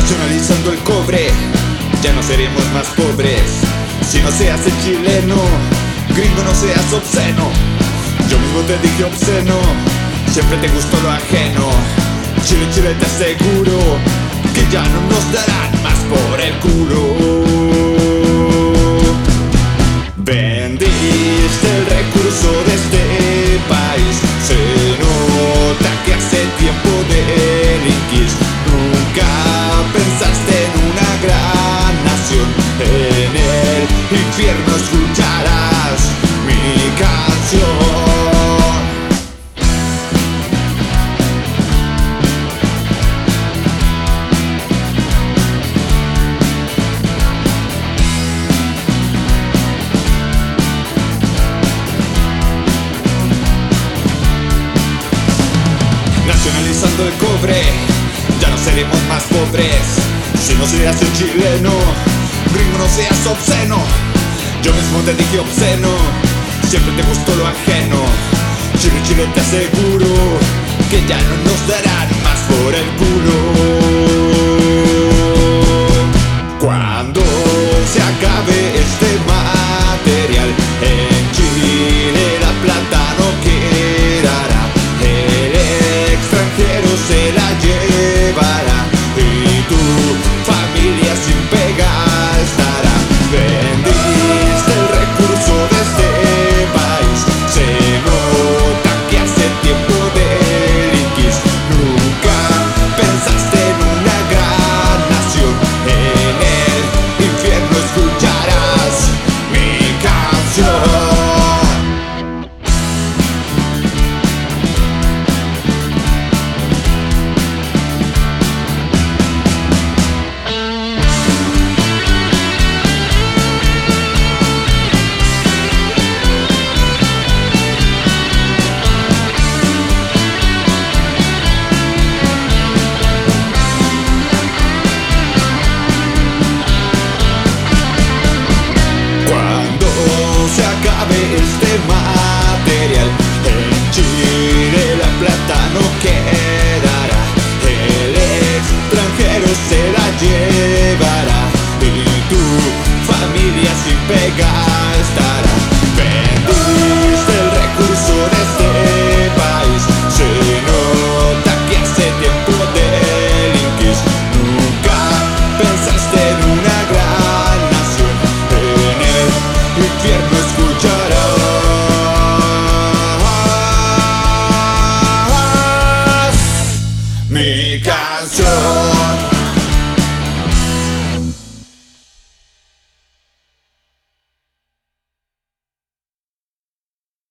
Nacionalizando el cobre, ya no seremos más pobres. Si no seas el chileno, gringo, no seas obsceno. Yo mismo te dije obsceno, siempre te gustó lo ajeno. Chile, Chile, te aseguro que ya no nos darán más por el culo. Vendiste el recurso de este país, se nota que hace tiempo delinquís. Nunca pensaste en una gran nación, en el infierno escucharás mi canción. Nacionalizando el cobre, ya no seremos más pobres. Si no seas el chileno, gringo, no seas obsceno. Yo mismo te dije obsceno, siempre te gustó lo ajeno. Chile, Chile, te aseguro que ya no nos darán